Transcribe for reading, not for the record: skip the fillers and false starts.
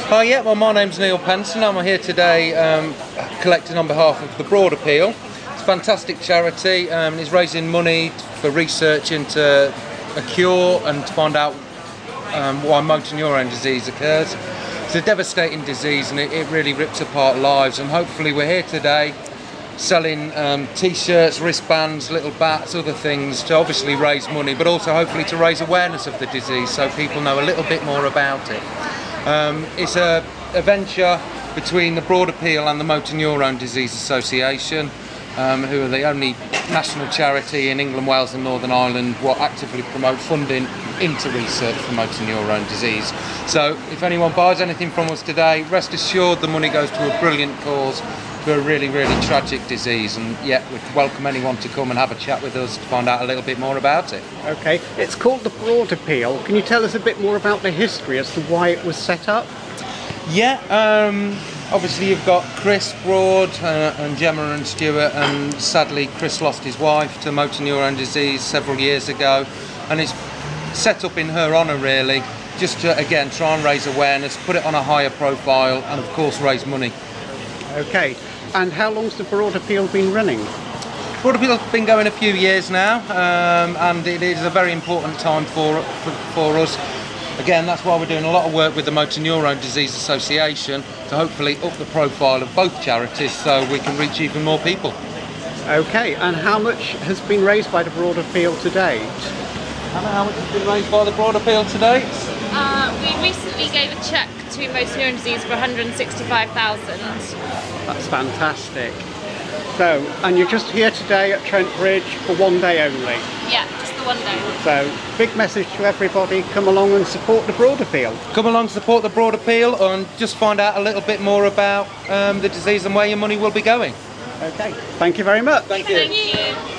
Hi, yeah, well, my name's Neil Penson. I'm here today collecting on behalf of the Broad Appeal. It's a fantastic charity. It's raising money for research into a cure and to find out why motor neurone disease occurs. It's a devastating disease and it really rips apart lives, and hopefully we're here today selling t-shirts, wristbands, little bats, other things to obviously raise money, but also hopefully to raise awareness of the disease so people know a little bit more about it. It's a venture between the Broad Appeal and the Motor Neurone Disease Association, who are the only national charity in England, Wales and Northern Ireland what actively promote funding into research for motor neurone disease. So if anyone buys anything from us today, rest assured the money goes to a brilliant cause for a really, really tragic disease, and yet we'd welcome anyone to come and have a chat with us to find out a little bit more about it. Okay, it's called the Broad Appeal. Can you tell us a bit more about the history as to why it was set up? Yeah, obviously you've got Chris Broad and Gemma and Stuart, and sadly Chris lost his wife to motor neurone disease several years ago, and it's set up in her honour really, just to again try and raise awareness, put it on a higher profile, and of course raise money. Okay, and how long's the Broad Appeal been running? Broad Appeal's been going a few years now, and it is a very important time for us. Again, that's why we're doing a lot of work with the Motor Neurone Disease Association to hopefully up the profile of both charities so we can reach even more people. Okay, and how much has been raised by the Broad Appeal to date? How much has been raised by the Broad Appeal to date? We recently gave a cheque to motor neurone disease for 165,000. That's fantastic. So, and you're just here today at Trent Bridge for one day only? Yeah, just the one day. So, big message to everybody, come along and support the Broad Appeal. Come along, support the Broad Appeal, and just find out a little bit more about the disease and where your money will be going. Okay, thank you very much. Thank you. Thank you.